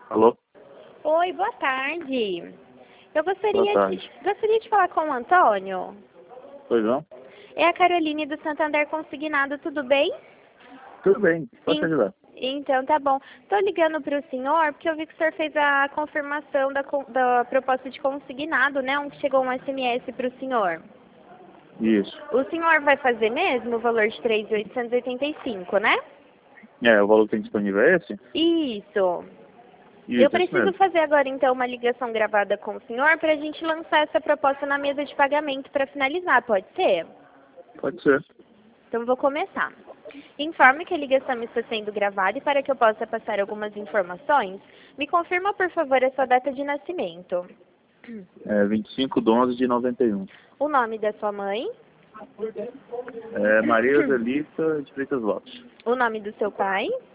Alô? Oi, boa tarde. Eu Boa tarde. gostaria de falar com o Antônio. Pois não? É a Caroline do Santander Consignado, tudo bem? Tudo bem, pode te ajudar. Então tá bom. Estou ligando para o senhor porque eu vi que o senhor fez a confirmação da proposta de consignado, né? Onde chegou um SMS para o senhor. Isso. O senhor vai fazer mesmo o valor de 3.885, né? O valor que tem disponível é esse? Isso. Eu Isso preciso mesmo. fazer agora então uma ligação gravada com o senhor para a gente lançar essa proposta na mesa de pagamento para finalizar, pode ser? Pode ser. Então vou começar. Informe que a ligação está sendo gravada e para que eu possa passar algumas informações, me confirma por favor a sua data de nascimento. 25/11/91. O nome da sua mãe, Maria Zelita de Freitas Lopes. o nome do seu pai,